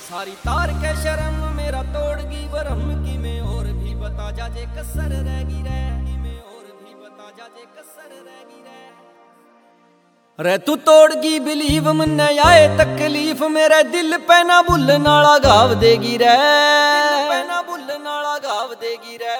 सारी तार के शर्म मेरा तोड़गी वरम की में और भी बता जा जे कसर रहेगी रे की में और भी बता जा जे कसर रहेगी रे तू तोड़गी बिलीव मन्ने आए तकलीफ मेरे दिल पे ना भुल नाला गाव देगी रे पे ना भुल नाला गाव देगी रे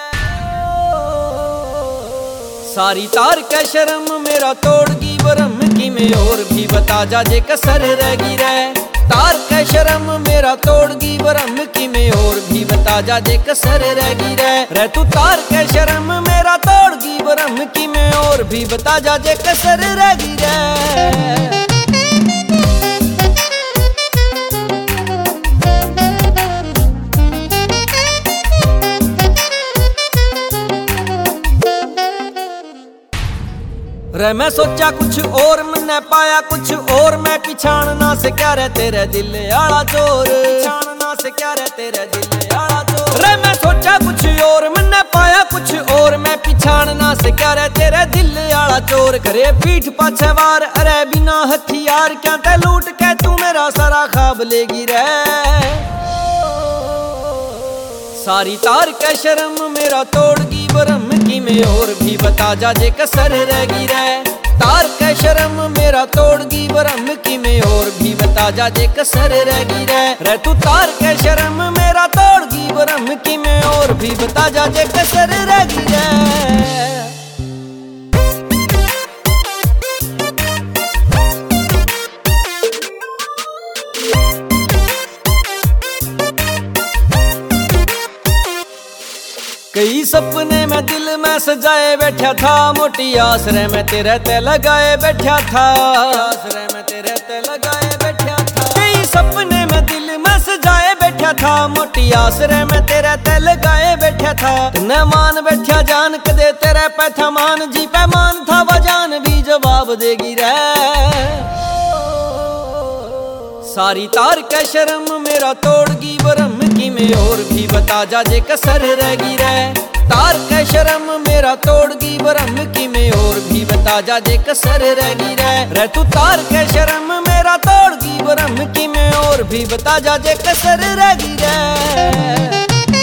सारी तार के शर्म मेरा तोड़गी वरम की में और भी बता जा जे कसर रहेगी रे तार के शर्म मेरा तोड़गी वरम की में और भी बता जा जे कसर रहेगी रे तू तार के शर्म मेरा तोड़गी वरम की में और भी बता जा जे कसर रहेगी रे मैं सोचा कुछ और मैंने पाया कुछ और मैं पिछाड़ना से क्या रे तेरे दिल आला चोर पिछाड़ना से क्या रे तेरे दिल आला चोर मैं सोचा कुछ और मैंने पाया कुछ और मैं पिछाड़ना से क्या रे तेरे दिल आला चोर करे पीठ पाछे वार अरे बिना हथियार क्या ते लूट के तू मेरा सारा ख्वाब लेगी रे सारी तार के शर्म मेरा तोड़गी वरम की में और भी बता जा जे कसर रहेगी रे तार के शर्म मेरा तोड़गी वरम की में और भी बता जा जे कसर रहेगी रे तू तार के शर्म मेरा तोड़गी वरम की में और भी बता जा जे कसर रहेगी रे कई सपने में दिल में सजाए बैठा था मोटी आसरे में तेरे ते लगाए बैठा था आसरे में तेरे ते लगाए बैठा था कई सपने में दिल में सजाए बैठा था मोटी आसरे में तेरे ते लगाए बैठा था न मान बैठा जान कदे तेरे पे था मान जी पे मान था वो जान भी जवाब देगी रे सारी तार के शर्म मेरा तोड़गी वरम की में और भी बता जा जे कसर रहेगी रे तार के शर्म मेरा तोड़गी वरम की में और भी बता जा जे कसर रहेगी रे तू तार के शर्म मेरा तोड़गी वरम की में और भी बता जा जे कसर रहेगी रे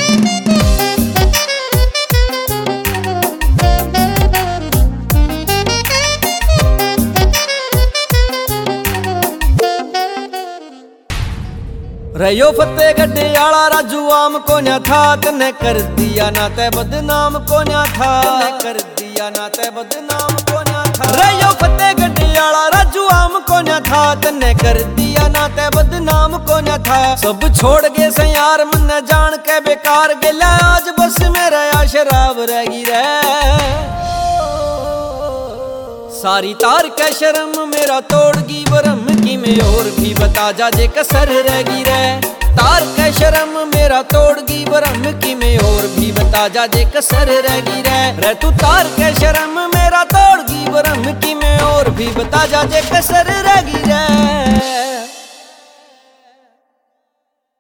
रयो फतेह गड्ढे आला राजू आम को न था तने कर दिया ना ते बदनाम को न था कर दिया ना ते बदनाम को न था रयो फतेह गड्ढे आला राजू आम को न था तने कर दिया ना ते बदनाम को न था सब छोड़ गए से यार मन जान के बेकार गेला आज बस मेरा या शराब रहेगी रे सारी तार के शर्म मेरा तोड़गी वरम की में और भी बता जा जे कसर रहेगी रे तार के शर्म मेरा तोड़गी वरम की में और भी बता जा जे कसर रहेगी रे तू तार के शर्म मेरा तोड़गी वरम की में और भी बता जा जे कसर रहेगी रे